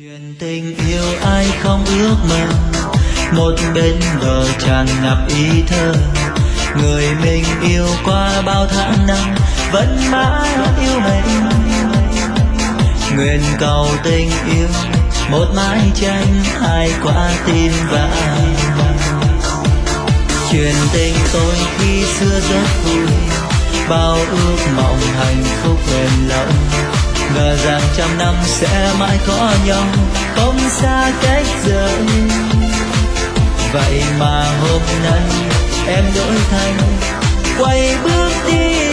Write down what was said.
chuyện tình yêu ai không ước mơ, một bên bờ tràn ngập ý thơ. Người mình yêu qua bao tháng năm vẫn mãi yêu mình. Nguyện cầu tình yêu một mái tranh ai qua tim và ai. Chuyện tình tôi khi xưa rất vui, bao ước mộng hạnh phúc bền lâu. Ngờ rằng trăm năm sẽ mãi có nhau, không xa cách rời. Vậy mà hôm nay em đổi thay, quay bước đi